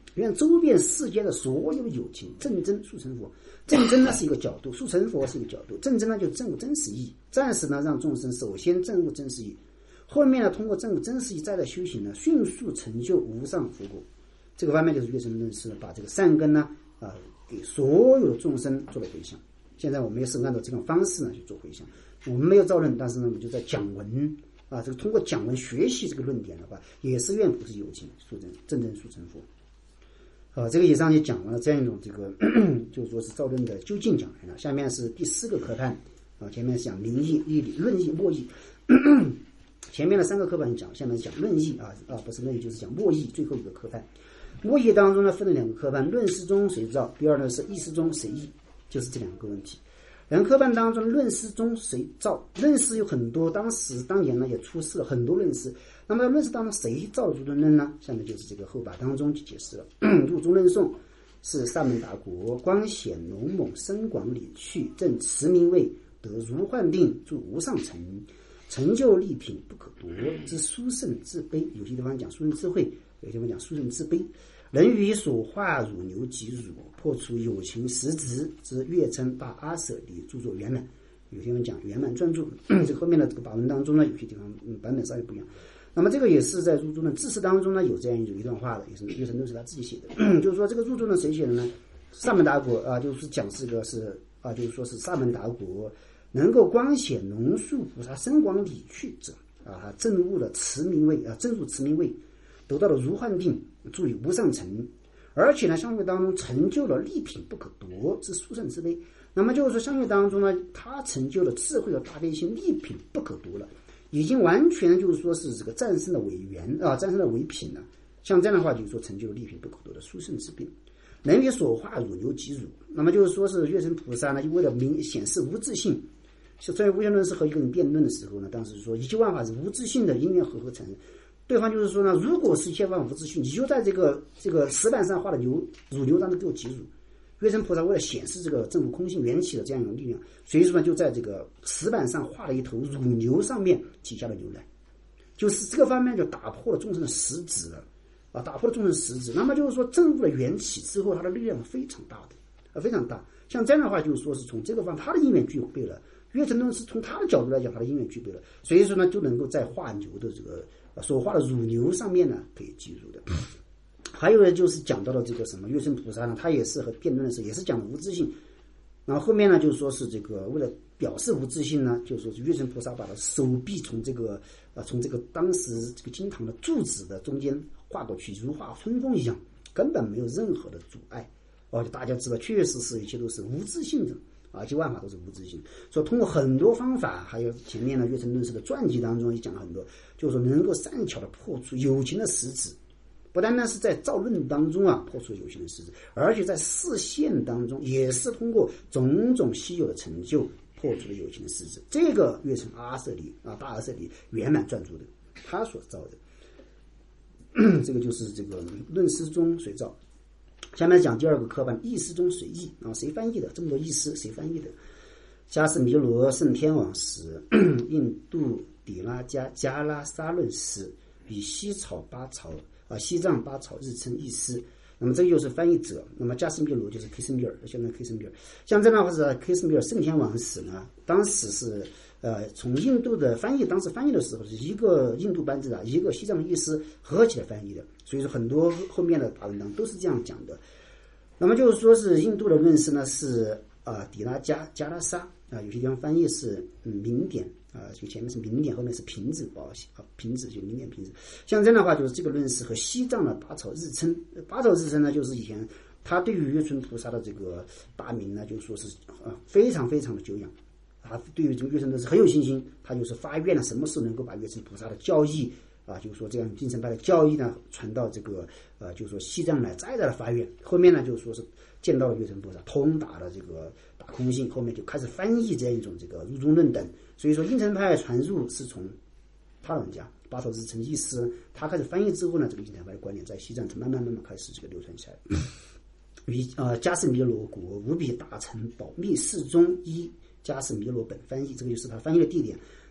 愿周遍世间的所有有情正真速成佛。正真呢是一个角度，速成佛是一个角度。正真呢就证悟真实义，暂时呢让众生首先证悟真实义，后面呢通过证悟真实义再来修行呢，迅速成就无上佛果。这个方面就是月称论师把这个善根呢啊、呃、给所有的众生做了回向。现在我们也是按照这种方式呢去做回向。我们没有造论，但是呢我们就在讲文啊，这个通过讲文学习这个论点的话，也是愿普世有情速成正真速成佛。啊，这个以上就讲完了这样一种这个就是说是造论的究竟讲完了。下面是第四个科判啊，前面讲灵义、义理、论义、默义。前面的三个科判讲，下面讲论义啊啊，不是论义就是讲默义，最后一个科判。默义当中呢分了两个科判，论师中谁造，第二呢是义师中谁义，就是这两个问题。两个科判当中，论师中谁造？论师有很多，当时当年呢也出世了很多论师。那么论师当中谁造入中论呢？下面就是这个后把当中就解释了。入中论颂是萨门达国，光显龙猛，深广理趣，正持名位，得如幻定，住无上层，成就利品不可夺之殊胜自卑。有些地方讲殊胜智慧，有些地方讲殊胜自卑。人与所化汝牛及汝，破除有情实质之月称大阿舍离，著作圆满。有些人讲圆满专著，这后面的这个法文当中呢，有些地方、嗯、版本稍微不一样。那么这个也是在入中的知识当中呢，有这样有一段话的，也是月称都是他自己写的。就是说这个入中的谁写的呢？萨门达国啊，就是讲这个是啊，就是说是萨门达国能够光显龙树菩萨深广理趣者啊，证悟了持名位啊，证入持名位，得到了如幻定，住于无上层，而且呢，相续当中成就了利品不可夺之殊胜之悲。那么就是说，相续当中呢，他成就了智慧的大悲心，利品不可夺了，已经完全就是说是这个战胜了伪缘啊，战胜了伪品了。像这样的话，就是说成就了利品不可夺的殊胜之病。人与所化汝牛及汝，那么就是说是月称菩萨呢，为了明显示无自性。在无限论师和一个人辩论的时候呢，当时说一切万法是无自性的因缘和合成。对方就是说呢，如果是一切万法无自性，你就在这个这个石板上画的牛乳牛当中给我记住。月称菩萨为了显示这个证悟空性缘起的这样一种力量，所以说呢，就在这个石板上画了一头乳牛，上面挤下了牛奶，就是这个方面就打破了众生的实质了啊，打破了众生的实质。那么就是说，证悟的缘起之后，它的力量非常大的啊，非常大。像这样的话，就是说是从这个方，他的因缘具备了。月称论是从他的角度来讲，他的因缘具备了，所以说呢，就能够在画牛的这个所画的乳牛上面呢，可以记住的。还有呢，就是讲到了这个什么月称菩萨呢，他也是和辩论的时候也是讲的无自性。然后后面呢，就说是这个为了表示无自性呢，就说是月称菩萨把他手臂从这个呃从这个当时这个经堂的柱子的中间画过去，如画春风一样，根本没有任何的阻碍。哦，大家知道，确实是一切都是无自性的。啊，一切万法都是无自性，所以通过很多方法，还有前面呢月称论师的传记当中也讲了很多，就是说能够善巧的破除有情的实质，不单单是在造论当中啊破除有情的实质，而且在示现当中也是通过种种稀有的成就破除了有情的实质。这个月称阿舍离啊，大阿舍离圆满专著的，他所造的，这个就是这个论师中谁造。下面讲第二个科判，义师中谁译啊？谁翻译的？这么多义师，谁翻译的？迦湿弥罗圣天王师，印度底拉加加拉沙论师，与西草八草啊，西藏八草日称义师。那么这个就是翻译者。那么迦湿弥罗就是 K 斯米尔，现在 K 斯米尔，像这样的话是 K 斯米尔圣天王师呢，当时是呃从印度的翻译，当时翻译的时候是一个印度班智达，一个西藏的义师合起来翻译的。所以说很多后面的大文章都是这样讲的。那么就是说是印度的论师呢是啊底拉加加拉沙啊，有些地方翻译是嗯明点啊，就前面是明点，后面是平字啊，平字就明点平字。像这样的话，就是这个论师和西藏的八草日称，八草日称呢，就是以前他对于月称菩萨的这个大名呢，就说是啊非常非常的久仰。他对于这个月称都是很有信心，他就是发愿了，什么时候能够把月称菩萨的教义啊，就是说这样精神派的教义呢，传到这个呃，就是说西藏来，再在发愿。后面呢，就是说是见到了月称菩萨，通达了这个大空性，后面就开始翻译这样一种这个入中论等。所以说，应成派传入是从他老人家八头日称义师，他开始翻译之后呢，这个应成派的观点在西藏慢慢慢慢开始这个流传起来。于呃迦湿弥罗国无比大乘保密寺中依迦湿弥罗本翻译，这个就是他翻译的地点。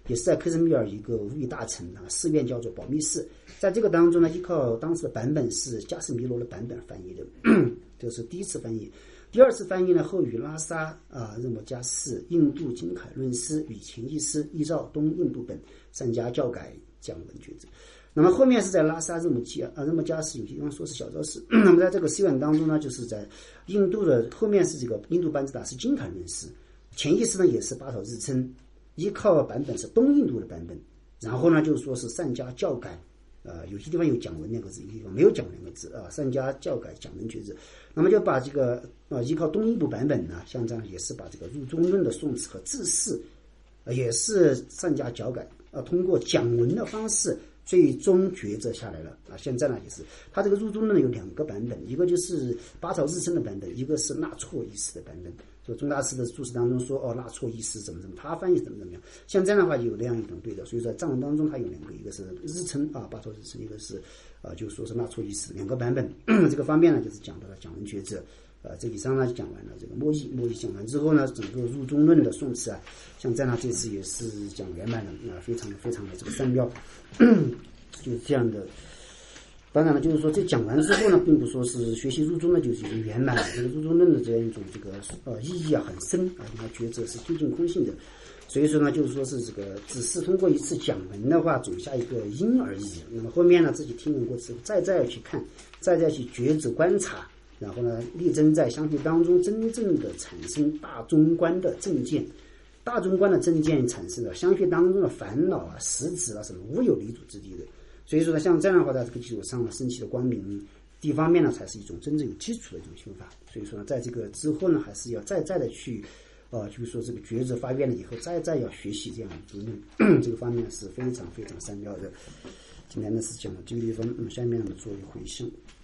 也是在克什米尔一个无语大城啊，寺院叫做保密寺。在这个当中呢，依靠当时的版本是加斯米罗的版本翻译的，这是第一次翻译。第二次翻译呢，后与拉萨啊、热莫加寺、印度经凯论师与琴艺师依照东印度本三家教改讲文觉字。那么后面是在拉萨热莫加啊热莫加寺，有些地方说是小昭寺。那么在这个寺院当中呢，就是在印度的后面是这个印度班智达是经凯论师，前一师呢也是八草日称，依靠版本是东印度的版本。然后呢，就是说是善加教改。呃，有些地方有讲文两个字，有些地方没有讲两个字啊。善加教改讲文觉字，那么就把这个呃依靠东印度版本呢，像这样也是把这个入中论的宋词和字释，呃，也是善加教改，呃，通过讲文的方式最终抉择下来了啊。现在呢也是，它这个入中论有两个版本，一个就是八草日称的版本，一个是纳错意思的版本。就宗大师的注释当中说，哦，纳错意思怎么怎么，他翻译怎么怎么样。现在的话有这样一种对的，所以说在藏文当中它有两个，一个是日称啊，八错日称，一个是呃，就说是纳错意思，两个版本。这个方面呢，就是讲到了讲文觉字。呃，这以上呢就讲完了这个墨译，墨译讲完之后呢，整个入中论的宋词啊，像在呢这次也是讲圆满了啊，非常非常的这个善妙，就是这样的。当然了，就是说这讲完之后呢，并不说是学习入中呢就是圆满了。这个入中论的这样一种这个呃意义啊很深啊，它觉着是究竟空性的。所以说呢，就是说是这个只是通过一次讲文的话，总下一个因而已。那么后面呢，自己听闻过之后，再再去看，再再去觉知观察，然后呢，力争在相对当中真正的产生大中观的正见。大中观的正见产生了相对当中的烦恼啊、实质啊什么无有离主之地的。所以说呢，像这样的话，在这个基础上呢，升起的光明，第一方面呢，才是一种真正有基础的一种修法。所以说呢，在这个之后呢，还是要再再的去，呃，就是说这个觉知发愿了以后，再再要学习这样的主论，这个方面是非常非常善妙的。今天呢是讲到这个地方，那么下面我们做一回向。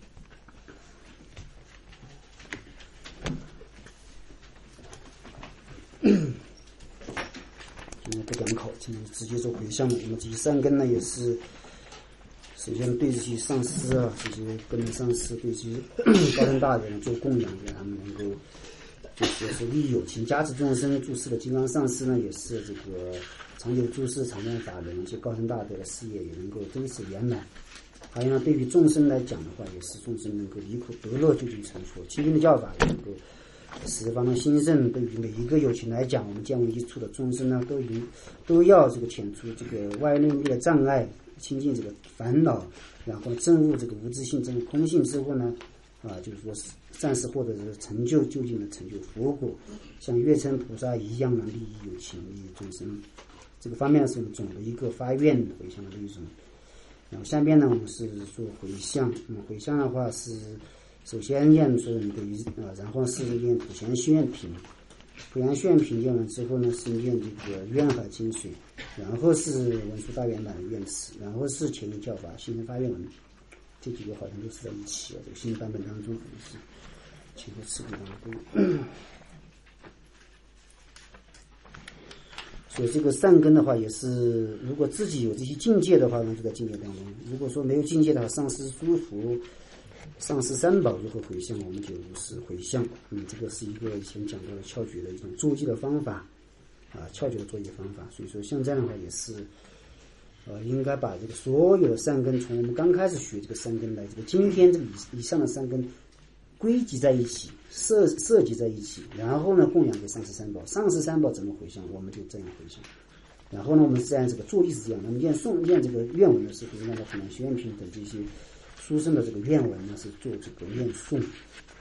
今天不讲考，今天直接做回向了。那么这些善根呢，也是。首先对这些上师啊，这些跟上师对这些高僧大德呢做供养，让他们能够就是是利有情加持众生。注释的金刚上师呢，也是这个长久注释常念法人一些高僧大德的事业也能够真实圆满。还有呢，对于众生来讲的话，也是众生能够离苦得乐，究竟成佛。清净的教法也能够十方的兴盛。对于每一个有情来讲，我们见闻一处的众生呢，都应都要这个遣除这个外内力的障碍。清净这个烦恼，然后证悟这个无自性、证悟空性之后呢，啊，就是说暂时获得这个成就，究竟的成就佛果，像月称菩萨一样的利益有情、利益众生。这个方面是我们总的一个发愿回向的内容。然后下面呢，我们是做回向。那么回向的话是首先念所有人对于啊，然后是念普贤誓愿品。普贤誓愿品念完之后呢，是念这个愿海清水，然后是文殊大圆满的愿词，然后是前一教法心生发愿文。这几个好像都是在一起啊，这个新版本当中可能是前后次第当中。所以这个善根的话，也是如果自己有这些境界的话呢，就在境界当中；如果说没有境界的话，上师诸佛。上师三宝如何回向，我们就如实回向。嗯，这个是一个以前讲到的窍诀的一种作记的方法啊，窍诀的作业方法。所以说，像这样的话也是，呃，应该把这个所有的善根，从我们刚开始学这个善根来，这个今天这个以以上的善根归集在一起，设设计在一起，然后呢供养给上师三宝。上师三宝怎么回向，我们就这样回向。然后呢，我们自然这个作意是这样，那么念诵念这个愿文的时候，让它可能学愿品等这些。书生的这个愿文呢，是做这个念诵